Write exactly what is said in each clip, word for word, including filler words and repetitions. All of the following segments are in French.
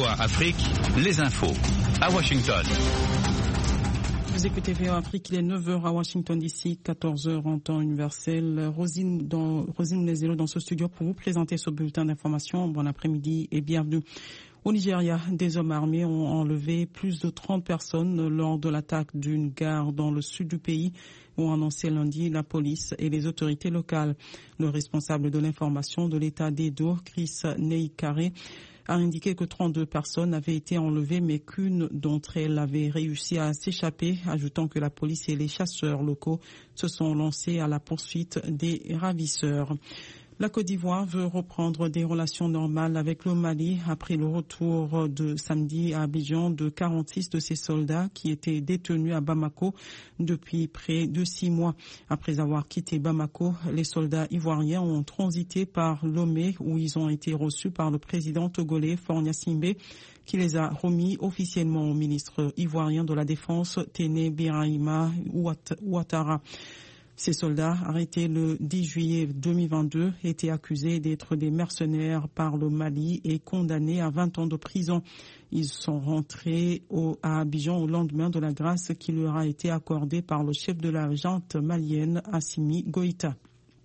V O A Afrique, les infos à Washington. Vous écoutez V O A Afrique, il est neuf heures à Washington D C, quatorze heures en temps universel. Rosine, dans, Rosine Lezelo dans ce studio pour vous présenter ce bulletin d'information. Bon après-midi et bienvenue. Au Nigeria, des hommes armés ont enlevé plus de trente personnes lors de l'attaque d'une gare dans le sud du pays, ont annoncé lundi la police et les autorités locales. Le responsable de l'information de l'État d'Edo, Chris Neikare, a indiqué que trente-deux personnes avaient été enlevées, mais qu'une d'entre elles avait réussi à s'échapper, ajoutant que la police et les chasseurs locaux se sont lancés à la poursuite des ravisseurs. La Côte d'Ivoire veut reprendre des relations normales avec le Mali après le retour de samedi à Abidjan de quarante-six de ses soldats qui étaient détenus à Bamako depuis près de six mois. Après avoir quitté Bamako, les soldats ivoiriens ont transité par Lomé où ils ont été reçus par le président togolais Faure Gnassingbé qui les a remis officiellement au ministre ivoirien de la Défense Téné Birahima Ouattara. Ces soldats, arrêtés le dix juillet deux mille vingt-deux, étaient accusés d'être des mercenaires par le Mali et condamnés à vingt ans de prison. Ils sont rentrés au, à Abidjan au lendemain de la grâce qui leur a été accordée par le chef de la junte malienne, Assimi Goïta.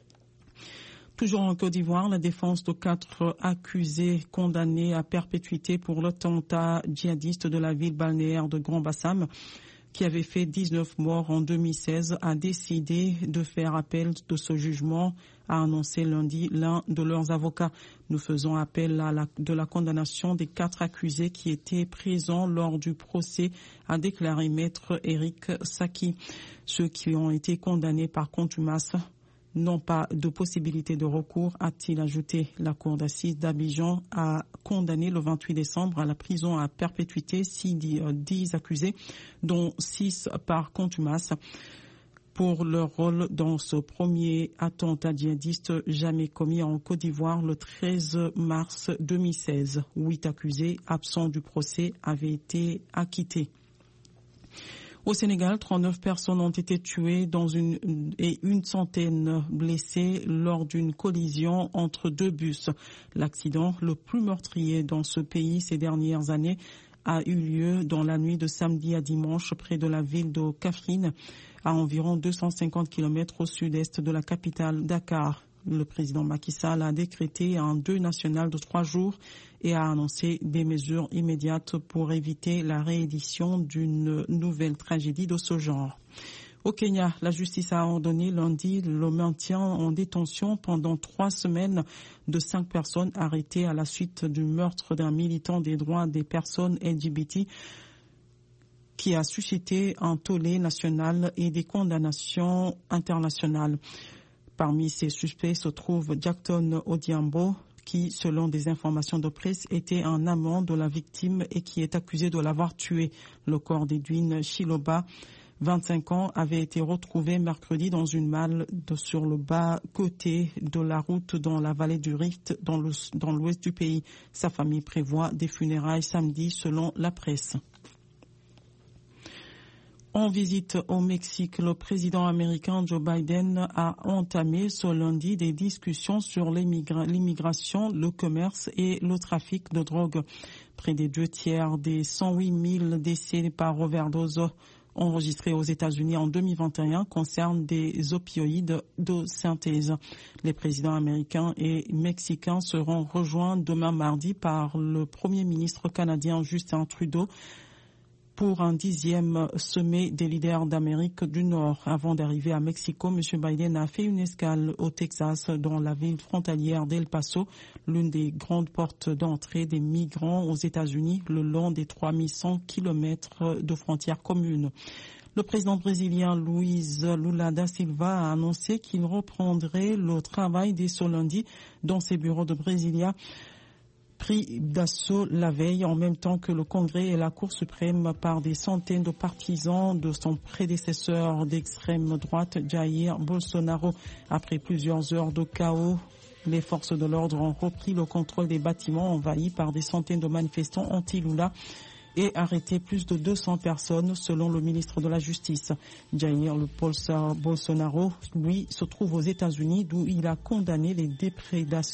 Toujours en Côte d'Ivoire, la défense de quatre accusés condamnés à perpétuité pour l'attentat djihadiste de la ville balnéaire de Grand-Bassam, qui avait fait dix-neuf morts en deux mille seize, a décidé de faire appel de ce jugement, a annoncé lundi l'un de leurs avocats. Nous faisons appel à la, de la condamnation des quatre accusés qui étaient présents lors du procès, a déclaré maître Eric Saki. Ceux qui ont été condamnés par contumace n'ont pas de possibilité de recours, a-t-il ajouté. La cour d'assises d'Abidjan a condamné le vingt-huit décembre à la prison à perpétuité dix accusés, dont six par contumace, pour leur rôle dans ce premier attentat djihadiste jamais commis en Côte d'Ivoire le treize mars deux mille seize. Huit accusés absents du procès avaient été acquittés. Au Sénégal, trente-neuf personnes ont été tuées dans une, et une centaine blessées lors d'une collision entre deux bus. L'accident le plus meurtrier dans ce pays ces dernières années a eu lieu dans la nuit de samedi à dimanche près de la ville de Kaffrine, à environ deux cent cinquante kilomètres au sud-est de la capitale Dakar. Le président Macky Sall a décrété un deuil national de trois jours et a annoncé des mesures immédiates pour éviter la réédition d'une nouvelle tragédie de ce genre. Au Kenya, la justice a ordonné lundi le maintien en détention pendant trois semaines de cinq personnes arrêtées à la suite du meurtre d'un militant des droits des personnes L G B T qui a suscité un tollé national et des condamnations internationales. Parmi ces suspects se trouve Jackton Odiambo, qui, selon des informations de presse, était un amant de la victime et qui est accusé de l'avoir tué. Le corps d'Edwin Chiloba, vingt-cinq ans, avait été retrouvé mercredi dans une malle de, sur le bas-côté de la route dans la vallée du Rift, dans, le, dans l'ouest du pays. Sa famille prévoit des funérailles samedi, selon la presse. En visite au Mexique, le président américain Joe Biden a entamé ce lundi des discussions sur l'immigration, le commerce et le trafic de drogue. Près des deux tiers des cent huit mille décès par overdose enregistrés aux États-Unis en deux mille vingt et un concernent des opioïdes de synthèse. Les présidents américains et mexicains seront rejoints demain mardi par le premier ministre canadien Justin Trudeau pour un dixième sommet des leaders d'Amérique du Nord. Avant d'arriver à Mexico, M. Biden a fait une escale au Texas, dans la ville frontalière d'El Paso, l'une des grandes portes d'entrée des migrants aux États-Unis, le long des trois mille cent kilomètres de frontières communes. Le président brésilien Luiz Lula da Silva a annoncé qu'il reprendrait le travail dès ce lundi dans ses bureaux de Brasilia, pris d'assaut la veille en même temps que le Congrès et la Cour suprême par des centaines de partisans de son prédécesseur d'extrême droite, Jair Bolsonaro. Après plusieurs heures de chaos, les forces de l'ordre ont repris le contrôle des bâtiments envahis par des centaines de manifestants anti-Lula et arrêté plus de deux cents personnes, selon le ministre de la Justice. Jair Bolsonaro, lui, se trouve aux États-Unis, d'où il a condamné les déprédations